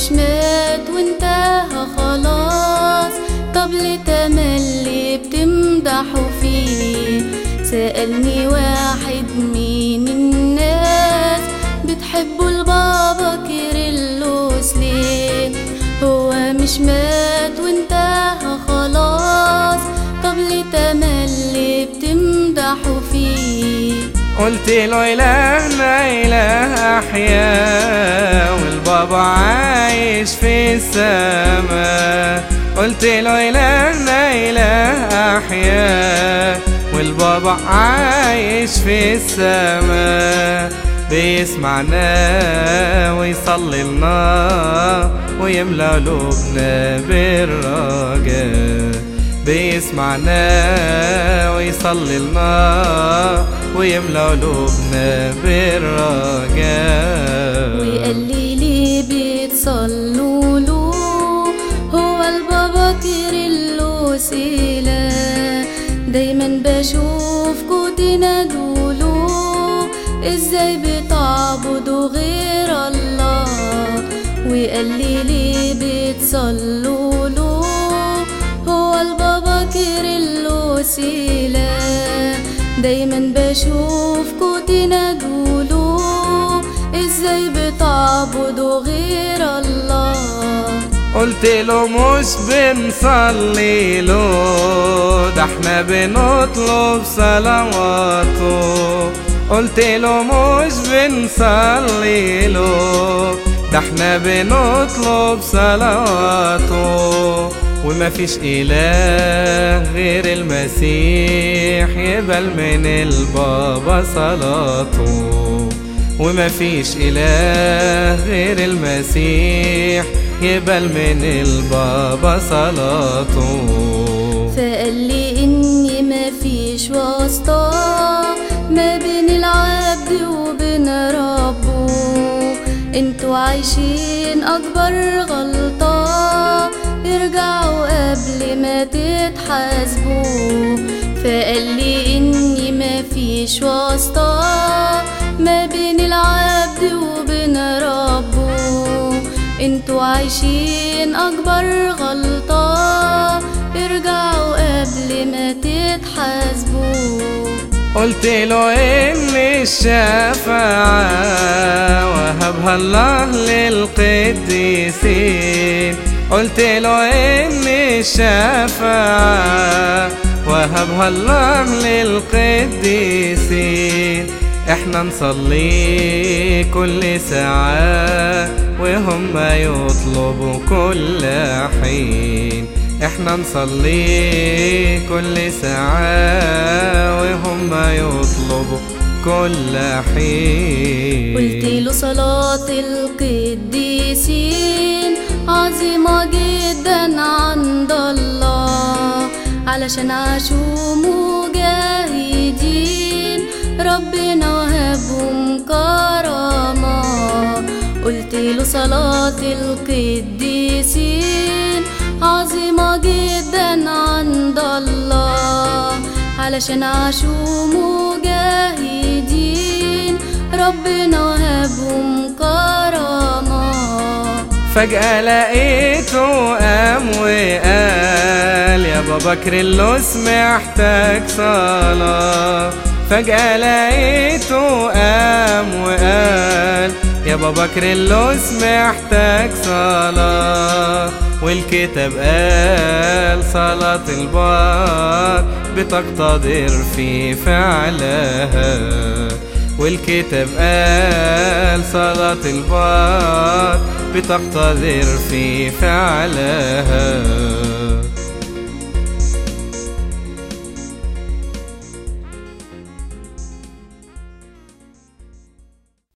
مش مات وانتهى خلاص، طب ليه تملي بتمدحوا فيه؟ سألني واحد مين الناس بتحبوا البابا كيرلس ليه؟ هو مش مات وانتهى خلاص، طب ليه تملي بتمدحوا فيه؟ قلت له إلهنا إله أحياء والبابا عايش في السماء. قلت له إلهنا إله أحياء والبابا عايش في السماء، بيسمعنا ويصلي لنا ويملى قلوبنا بالرجاء. بيسمعنا ويصلي لنا ويملى قلوبنا بالرجاء. وقال لي ليه بتصلوا له؟ هو البابا كيرلس إله، دايما بشوفكوا تنادوله، ازاي بتعبدوا غير الله؟ وقال لي ليه بتصلوا له؟ هو البابا كيرلس إله، دايما بشوفكوا تنادوله، ازاي بتعبدوا غير الله؟ قلت له مش بنصلي له، ده احنا بنطلب صلواته. قلت له مش بنصلي له، ده احنا بنطلب صلواته. ومفيش إله غير المسيح يقبل من البابا صلاته. ومفيش إله غير المسيح يقبل من البابا صلاته. فقال لي إني مفيش واسطة ما بين العبد وبين ربه، انتوا عايشين أكبر غلطة، ارجعوا قبل ما تتحاسبوا. فقال لي إني مفيش واسطة ما بين العبد وبين ربه، انتوا عايشين أكبر غلطة، ارجعوا قبل ما تتحاسبوا. قلت له إن الشفاعة وهبها الله للقديسين. قلت له إن الشفاعة وهبها الله للقديسين. احنا نصلي كل ساعة وهم يطلبوا كل حين. احنا نصلي كل ساعة وهم يطلبوا كل حين. قلت له صلاة القديسين عظيمة جدا عند الله، علشان عاشوا مجاهدين ربنا وهبهم كرامة. قلت له صلاة القديسين عظيمة جدا عند الله، علشان عاشوا مجاهدين ربنا وهبهم كرامة. فجأة لقيته قام وقال يا بابا كيرلس محتاج صلاة. فجأة لقيته قام وقال يا بابا كيرلس محتاج صلاة. والكتاب قال صلاة البار بتقتدر في فعلها. والكتاب قال صلاة البار بتقتدر في فعلها.